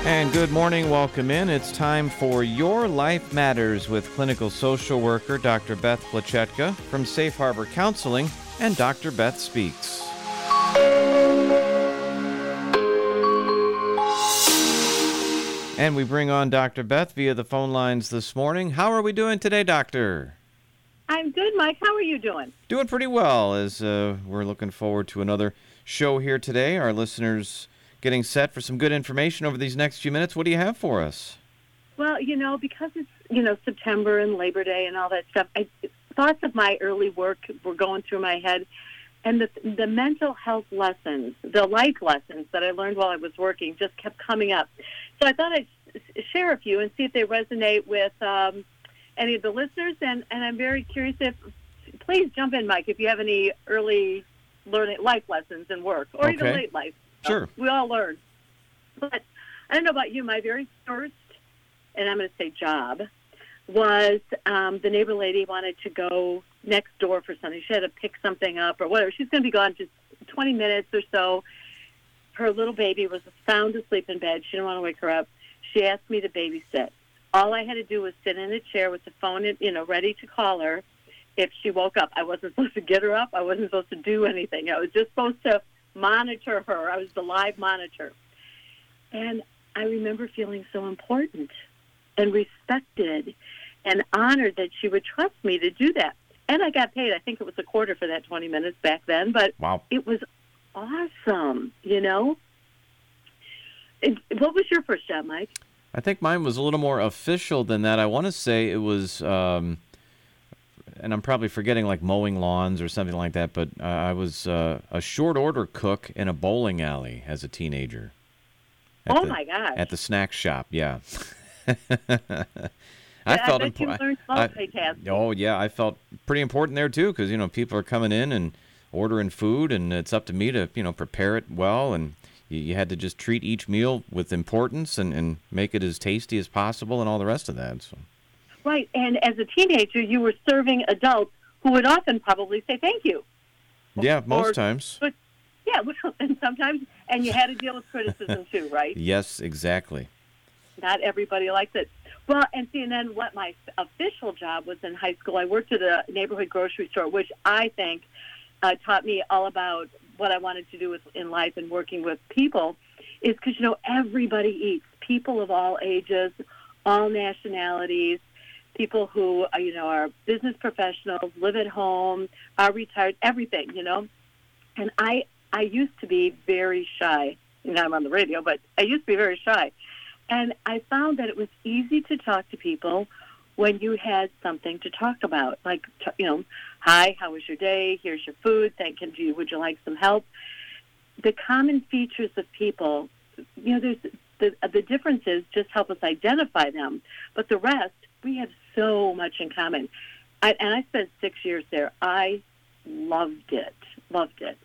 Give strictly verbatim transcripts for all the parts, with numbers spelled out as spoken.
And good morning, welcome in. It's time for Your Life Matters with clinical social worker Doctor Beth Plachetka from Safe Harbor Counseling and Doctor Beth Speaks. And we bring on Doctor Beth via the phone lines this morning. How are we doing today, Doctor? I'm good, Mike. How are you doing? Doing pretty well, as uh, we're looking forward to another show here today. Our listeners getting set for some good information over these next few minutes. What do you have for us? Well, you know, because it's, you know, September and Labor Day and all that stuff, I, thoughts of my early work were going through my head. And the, the mental health lessons, the life lessons that I learned while I was working just kept coming up. So I thought I'd share a few and see if they resonate with um, any of the listeners. And, and I'm very curious if, please jump in, Mike, if you have any early learning life lessons in work or Okay. even late life. Sure. We all learn. But I don't know about you, my very first, and I'm going to say job, was um, the neighbor lady wanted to go next door for something. She had to pick something up or whatever. She's going to be gone just twenty minutes or so. Her little baby was sound asleep in bed. She didn't want to wake her up. She asked me to babysit. All I had to do was sit in a chair with the phone, you know, ready to call her if she woke up. I wasn't supposed to get her up. I wasn't supposed to do anything. I was just supposed to monitor her. I was the live monitor. And I remember feeling so important and respected and honored that she would trust me to do that. And I got paid. I think it was a quarter for that twenty minutes back then, but Wow. It was awesome, you know? And what was your first job, Mike? I think mine was a little more official than that. I want to say it was, um, and I'm probably forgetting, like mowing lawns or something like that, but uh, I was uh, a short order cook in a bowling alley as a teenager. At Oh, the, my gosh. At the snack shop, yeah. I, I felt I bet impo- you learned I- multitasking. Oh, yeah, I felt pretty important there, too, because, you know, people are coming in and ordering food, and it's up to me to, you know, prepare it well, and you, you had to just treat each meal with importance and, and make it as tasty as possible and all the rest of that, so... Right, and as a teenager, you were serving adults who would often probably say thank you. Yeah, most Or- times. But, yeah, well, and sometimes, and you had to deal with criticism too, right? Yes, exactly. Not everybody likes it. Well, and see, and then what my official job was in high school, I worked at a neighborhood grocery store, which I think uh, taught me all about what I wanted to do with, in life and working with people, is because, you know, everybody eats. People of all ages, all nationalities, people who, uh, you know, are business professionals, live at home, are retired, everything, you know. And I, I used to be very shy. Now I'm on the radio, but I used to be very shy. And I found that it was easy to talk to people when you had something to talk about. Like, you know, hi, how was your day? Here's your food. Thank you. Would you like some help? The common features of people, you know, there's the, the differences just help us identify them. But the rest, we have so much in common. I, and I spent six years there. I loved it, loved it.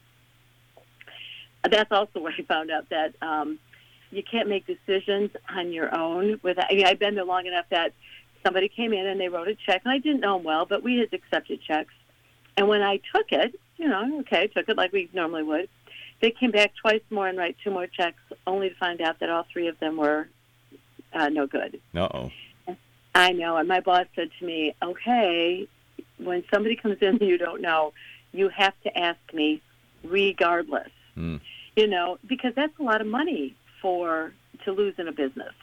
That's also where I found out that um, you can't make decisions on your own. Without, I mean, I've been there long enough that somebody came in and they wrote a check, and I didn't know them well, but we had accepted checks. And when I took it, you know, okay, took it like we normally would, they came back twice more and write two more checks, only to find out that all three of them were uh, no good. Uh-oh. I know, and my boss said to me, okay, when somebody comes in you don't know, you have to ask me regardless. Mm. You know, because that's a lot of money for to lose in a business.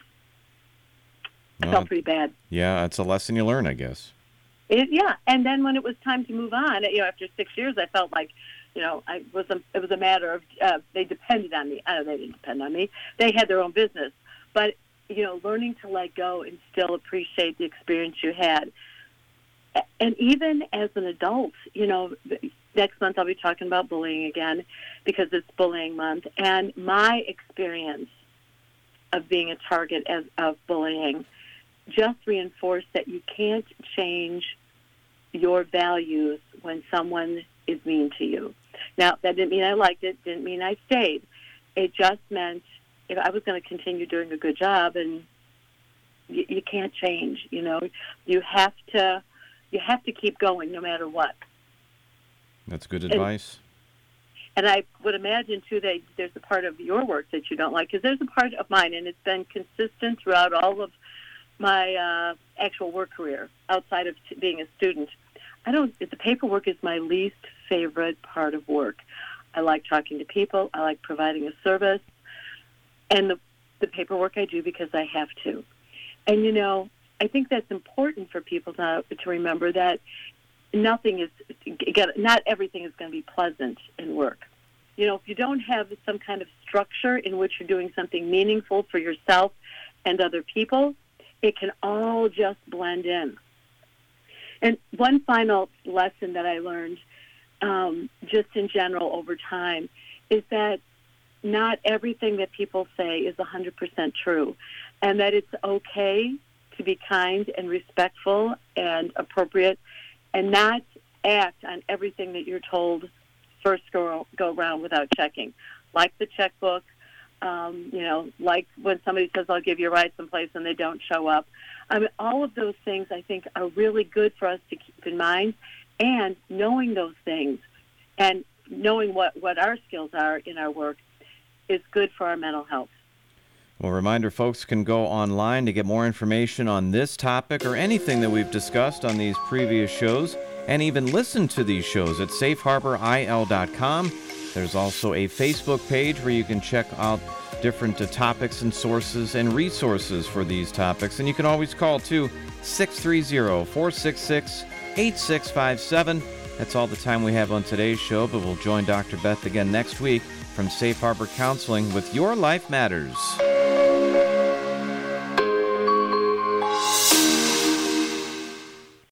I Well, felt pretty bad. Yeah, it's a lesson you learn, I guess. It, yeah, and then when it was time to move on, you know, after six years, I felt like, you know, I was a, it was a matter of uh, they depended on me. I don't know, they didn't depend on me. They had their own business, but you know, learning to let go and still appreciate the experience you had. And even as an adult, you know, next month I'll be talking about bullying again because it's bullying month. And my experience of being a target as, of bullying just reinforced that you can't change your values when someone is mean to you. Now, that didn't mean I liked it, didn't mean I stayed. It just meant if I was going to continue doing a good job, and you, you can't change, you know. You have to you have to keep going no matter what. That's good advice. And I would imagine, too, that there's a part of your work that you don't like, because there's a part of mine, and it's been consistent throughout all of my uh, actual work career outside of t- being a student. I don't. The paperwork is my least favorite part of work. I like talking to people. I like providing a service. And the, the paperwork I do because I have to. And, you know, I think that's important for people to, to remember that nothing is, not everything is going to be pleasant in work. You know, if you don't have some kind of structure in which you're doing something meaningful for yourself and other people, it can all just blend in. And one final lesson that I learned, um, just in general over time, is that not everything that people say is one hundred percent true, and that it's okay to be kind and respectful and appropriate and not act on everything that you're told first go, go around without checking. Like the checkbook, um, you know, like when somebody says, I'll give you a ride someplace and they don't show up. I mean, all of those things I think are really good for us to keep in mind, and knowing those things and knowing what, what our skills are in our work is good for our mental health. Well, reminder, folks can go online to get more information on this topic or anything that we've discussed on these previous shows, and even listen to these shows at safe harbor I L dot com. There's also a Facebook page where you can check out different uh, topics and sources and resources for these topics. And you can always call, too, six three zero, four six six, eight six five seven. That's all the time we have on today's show, but we'll join Doctor Beth again next week from Safe Harbor Counseling with Your Life Matters.